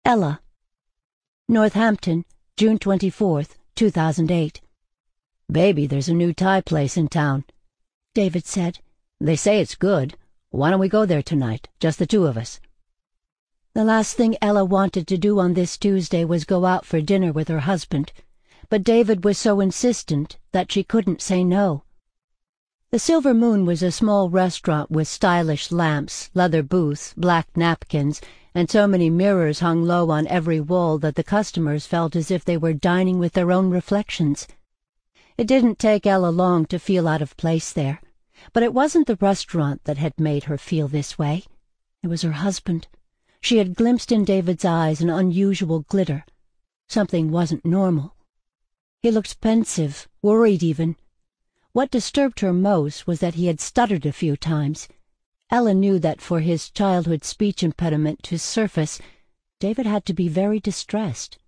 Ella. Northampton, June 24th, 2008. "Baby, there's a new Thai place in town," David said. "They say it's good. Why don't we go there tonight, just the two of us?" The last thing Ella wanted to do on this Tuesday was go out for dinner with her husband, but David was so insistent that she couldn't say no. The Silver Moon was a small restaurant with stylish lamps, leather booths, black napkins, and so many mirrors hung low on every wall that the customers felt as if they were dining with their own reflections. It didn't take Ella long to feel out of place there, but it wasn't the restaurant that had made her feel this way. It was her husband. She had glimpsed in David's eyes an unusual glitter. Something wasn't normal. He looked pensive, worried even. What disturbed her most was that he had stuttered a few times. Ella knew that for his childhood speech impediment to surface, David had to be very distressed.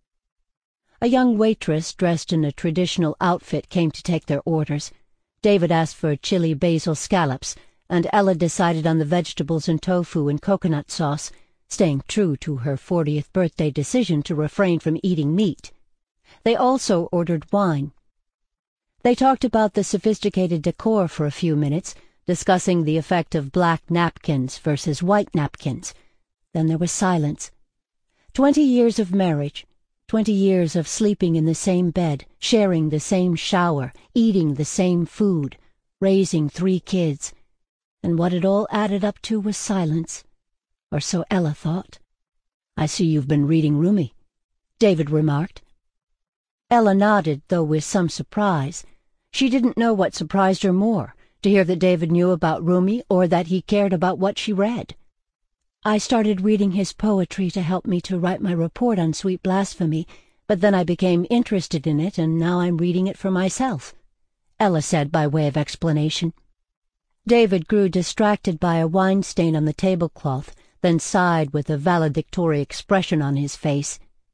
A young waitress dressed in a traditional outfit came to take their orders. David asked for chili basil scallops, and Ella decided on the vegetables and tofu and coconut sauce, staying true to her 40th birthday decision to refrain from eating meat. They also ordered wine. They talked about the sophisticated decor for a few minutes, discussing the effect of black napkins versus white napkins. Then there was silence. 20 years of marriage, 20 years of sleeping in the same bed, sharing the same shower, eating the same food, raising 3 kids. And what it all added up to was silence. Or so Ella thought. "I see you've been reading Rumi," David remarked. Ella nodded, though with some surprise. She didn't know what surprised her more, to hear that David knew about Rumi or that he cared about what she read. "I started reading his poetry to help me to write my report on Sweet Blasphemy, but then I became interested in it, and now I'm reading it for myself," Ella said by way of explanation. David grew distracted by a wine stain on the tablecloth, then sighed with a valedictory expression on his face.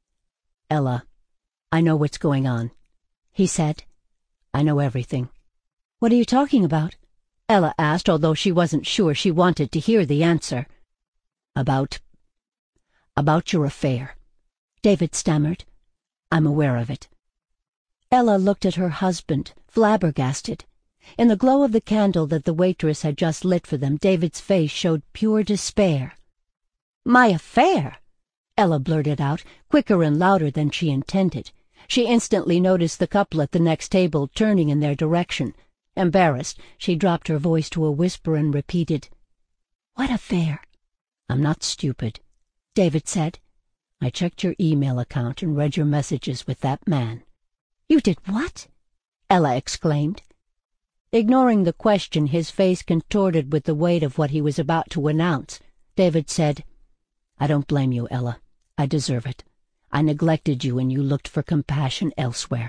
"Ella, I know what's going on," he said. "I know everything." "What are you talking about?" Ella asked, although she wasn't sure she wanted to hear the answer. About your affair," David stammered. "I'm aware of it." Ella looked at her husband, flabbergasted. In the glow of the candle that the waitress had just lit for them, David's face showed pure despair. "My affair?" Ella blurted out, quicker and louder than she intended. She instantly noticed the couple at the next table turning in their direction. Embarrassed, she dropped her voice to a whisper and repeated, "What affair?" "I'm not stupid," David said. "I checked your email account and read your messages with that man." "You did what?" Ella exclaimed. Ignoring the question, his face contorted with the weight of what he was about to announce, David said, "I don't blame you, Ella. I deserve it. I neglected you and you looked for compassion elsewhere."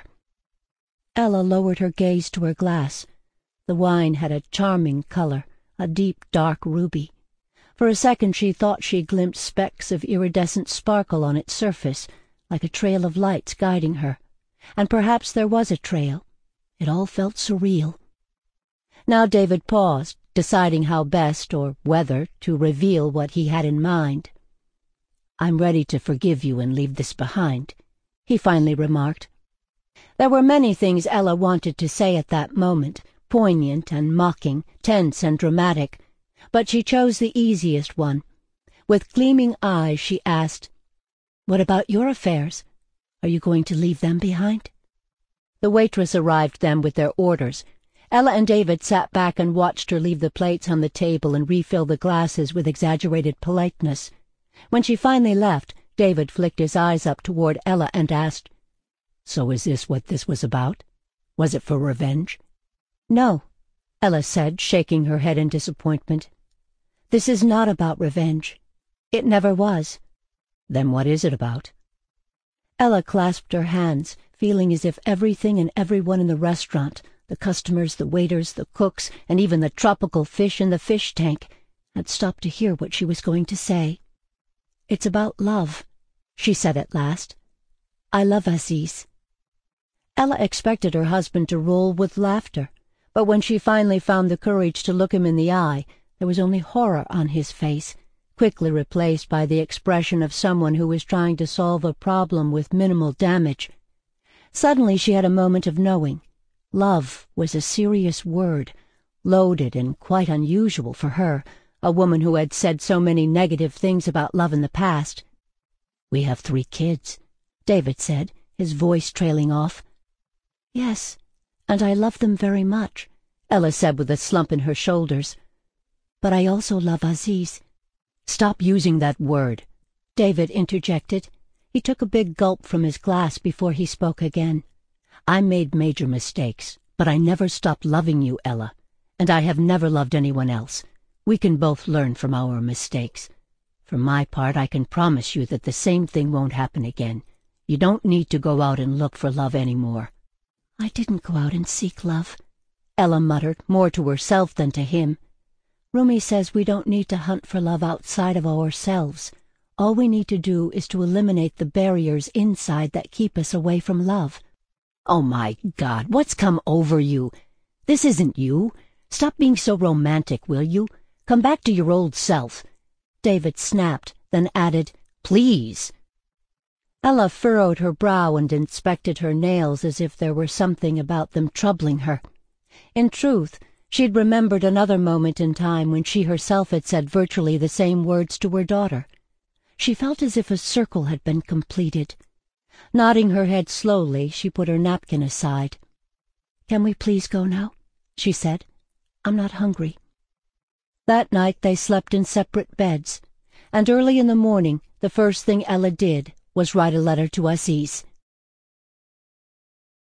Ella lowered her gaze to her glass. The wine had a charming color, a deep, dark ruby. For a second she thought she glimpsed specks of iridescent sparkle on its surface, like a trail of lights guiding her. And perhaps there was a trail. It all felt surreal. Now David paused, deciding how best, or whether, to reveal what he had in mind. "I'm ready to forgive you and leave this behind," he finally remarked. There were many things Ella wanted to say at that moment, poignant and mocking, tense and dramatic, but she chose the easiest one. With gleaming eyes she asked, "What about your affairs? Are you going to leave them behind?" The waitress arrived then with their orders. Ella and David sat back and watched her leave the plates on the table and refill the glasses with exaggerated politeness. When she finally left, David flicked his eyes up toward Ella and asked, "So is this what this was about? Was it for revenge?" "No," Ella said, shaking her head in disappointment. "This is not about revenge. It never was." "Then what is it about?" Ella clasped her hands, feeling as if everything and everyone in the restaurant, the customers, the waiters, the cooks, and even the tropical fish in the fish tank, had stopped to hear what she was going to say. "It's about love," she said at last. "I love Aziz." Ella expected her husband to roll with laughter, but when she finally found the courage to look him in the eye, there was only horror on his face, quickly replaced by the expression of someone who was trying to solve a problem with minimal damage. Suddenly she had a moment of knowing. Love was a serious word, loaded and quite unusual for her, a woman who had said so many negative things about love in the past. "We have 3 kids," David said, his voice trailing off. "Yes, and I love them very much," Ella said with a slump in her shoulders. "But I also love Aziz." "Stop using that word," David interjected. He took a big gulp from his glass before he spoke again. "I made major mistakes, but I never stopped loving you, Ella, and I have never loved anyone else. We can both learn from our mistakes. For my part, I can promise you that the same thing won't happen again. You don't need to go out and look for love anymore." "I didn't go out and seek love," Ella muttered, more to herself than to him. "Rumi says we don't need to hunt for love outside of ourselves. All we need to do is to eliminate the barriers inside that keep us away from love." "Oh my God, what's come over you? This isn't you. Stop being so romantic, will you? Come back to your old self." David snapped, then added, "Please." Ella furrowed her brow and inspected her nails as if there were something about them troubling her. In truth, she'd remembered another moment in time when she herself had said virtually the same words to her daughter. She felt as if a circle had been completed. Nodding her head slowly, she put her napkin aside. "Can we please go now?" she said. "I'm not hungry." That night they slept in separate beds, and early in the morning the first thing Ella did was write a letter to Aziz.